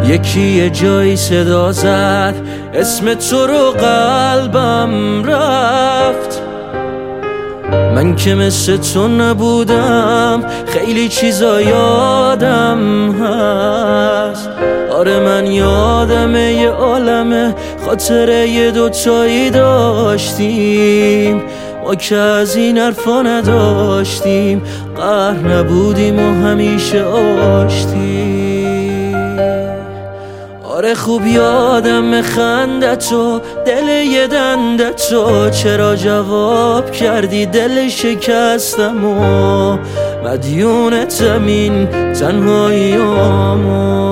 یکی یه جایی صدا زد اسم تو رو، قلبم رفت. من که مثل تو نبودم، خیلی چیزا یادم هست. آره من یادمه یه عالمه خاطره یه دوتایی داشتیم، ما که از این حرفا نداشتیم، قهر نبودیم و همیشه آشتیم. آره خوب یادم خندتو، دل یه دندتو، چرا جواب کردی دل شکستم و مدیونتم این تنهاییامو.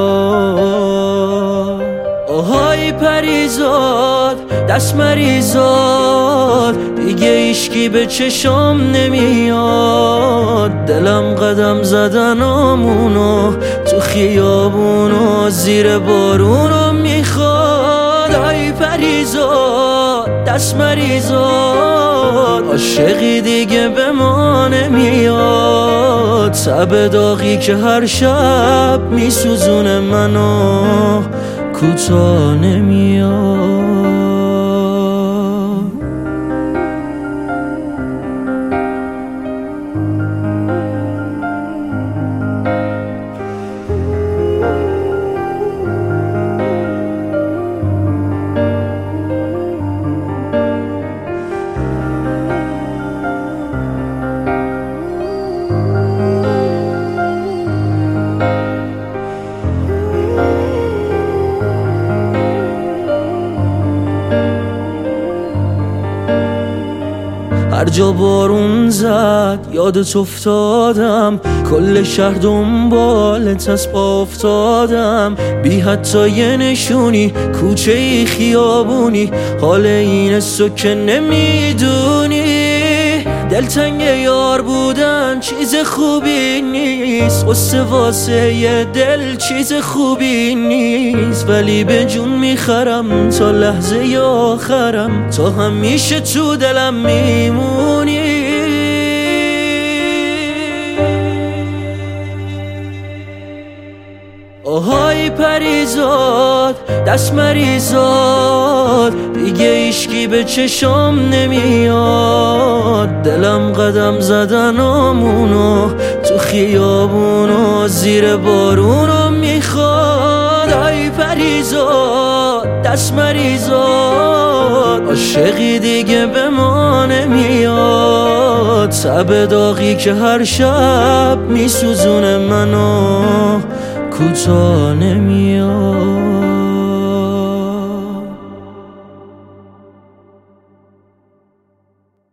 آهای پریزاد دست مریزاد، دیگه ایشکی به چشم نمیاد. دلم قدم زدنامونو تو خیابونو زیر بارونو میخواد. آی پریزاد دست مریزاد، عاشقی دیگه به ما نمیاد. تب داغی که هر شب میسوزونه منو کوتاه نمیاد. هر جا بارون زد یادت افتادم، کل شهر دنبالت از پا افتادم. بی حتی یه نشونی، کوچه ای خیابونی، حال این سو که نمیدونی. دلتنگ یار بودن چیز خوبی نیست، قصه واسه یه دل چیز خوبی نیست. ولی به جون میخرم تا لحظه آخرم، تا همیشه تو دلم میمونی. آهای پریزاد دست مریزاد، دیگه ایشکی به چشم نمیاد. دلم قدم زدنامونو تو خیابونو زیر بارونو میخواد. آی پریزاد دست مریزاد، عاشقی دیگه به ما نمیاد. تب داغی که هر شب میسوزونه منو کوتاه نمیاد.